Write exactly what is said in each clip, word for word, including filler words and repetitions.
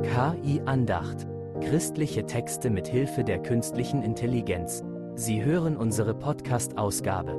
K I-Andacht. Christliche Texte mit Hilfe der künstlichen Intelligenz. Sie hören unsere Podcast-Ausgabe.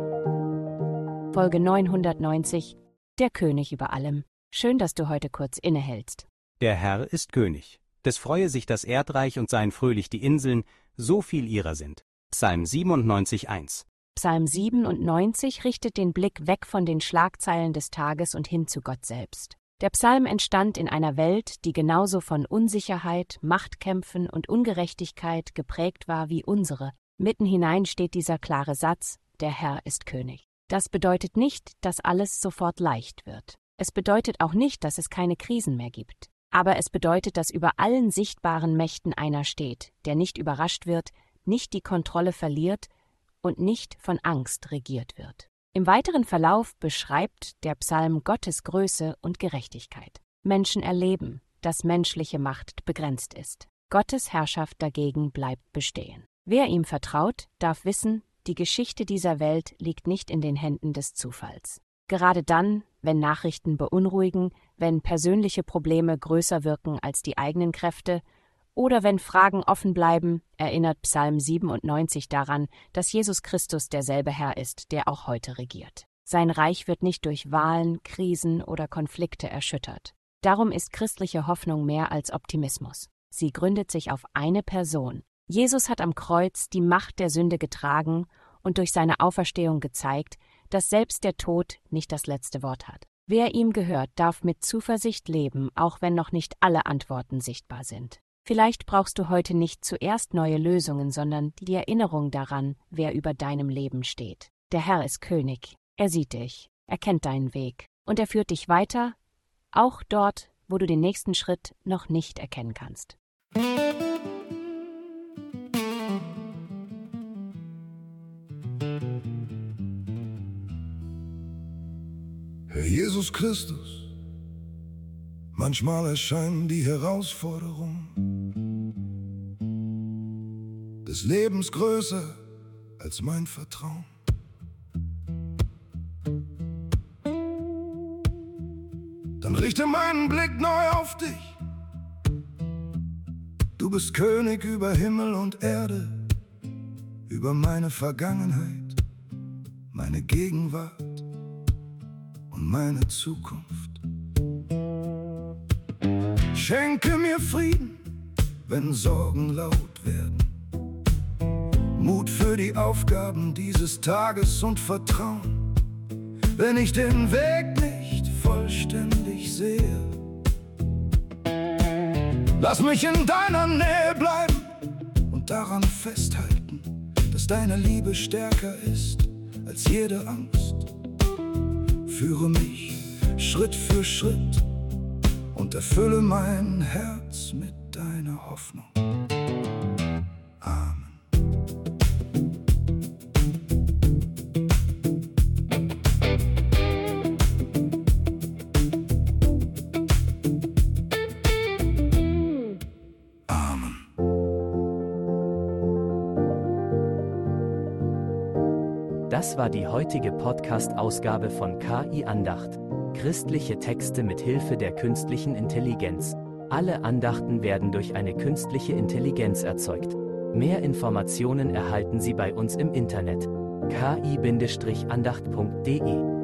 Folge neunhundertneunzig. Der König über allem. Schön, dass du heute kurz innehältst. Der Herr ist König. Des freue sich das Erdreich und seien fröhlich die Inseln, so viel ihrer sind. Psalm siebenundneunzig, eins. Psalm siebenundneunzig richtet den Blick weg von den Schlagzeilen des Tages und hin zu Gott selbst. Der Psalm entstand in einer Welt, die genauso von Unsicherheit, Machtkämpfen und Ungerechtigkeit geprägt war wie unsere. Mitten hinein steht dieser klare Satz: Der Herr ist König. Das bedeutet nicht, dass alles sofort leicht wird. Es bedeutet auch nicht, dass es keine Krisen mehr gibt. Aber es bedeutet, dass über allen sichtbaren Mächten einer steht, der nicht überrascht wird, nicht die Kontrolle verliert und nicht von Angst regiert wird. Im weiteren Verlauf beschreibt der Psalm Gottes Größe und Gerechtigkeit. Menschen erleben, dass menschliche Macht begrenzt ist. Gottes Herrschaft dagegen bleibt bestehen. Wer ihm vertraut, darf wissen, die Geschichte dieser Welt liegt nicht in den Händen des Zufalls. Gerade dann, wenn Nachrichten beunruhigen, wenn persönliche Probleme größer wirken als die eigenen Kräfte oder wenn Fragen offen bleiben, erinnert Psalm siebenundneunzig daran, dass Jesus Christus derselbe Herr ist, der auch heute regiert. Sein Reich wird nicht durch Wahlen, Krisen oder Konflikte erschüttert. Darum ist christliche Hoffnung mehr als Optimismus. Sie gründet sich auf eine Person. Jesus hat am Kreuz die Macht der Sünde getragen und durch seine Auferstehung gezeigt, dass selbst der Tod nicht das letzte Wort hat. Wer ihm gehört, darf mit Zuversicht leben, auch wenn noch nicht alle Antworten sichtbar sind. Vielleicht brauchst du heute nicht zuerst neue Lösungen, sondern die Erinnerung daran, wer über deinem Leben steht. Der Herr ist König. Er sieht dich, er kennt deinen Weg und er führt dich weiter, auch dort, wo du den nächsten Schritt noch nicht erkennen kannst. Herr Jesus Christus, manchmal erscheinen die Herausforderungen des Lebens größer als mein Vertrauen. Dann richte meinen Blick neu auf dich. Du bist König über Himmel und Erde, über meine Vergangenheit, meine Gegenwart und meine Zukunft. Schenke mir Frieden, wenn Sorgen laut werden, Mut für die Aufgaben dieses Tages und Vertrauen, wenn ich den Weg nicht vollständig sehe. Lass mich in deiner Nähe bleiben und daran festhalten, dass deine Liebe stärker ist als jede Angst. Führe mich Schritt für Schritt und erfülle mein Herz mit deiner Hoffnung. Amen. Amen. Das war die heutige Podcast-Ausgabe von K I-Andacht. Christliche Texte mit Hilfe der künstlichen Intelligenz. Alle Andachten werden durch eine künstliche Intelligenz erzeugt. Mehr Informationen erhalten Sie bei uns im Internet k i Bindestrich andacht punkt de.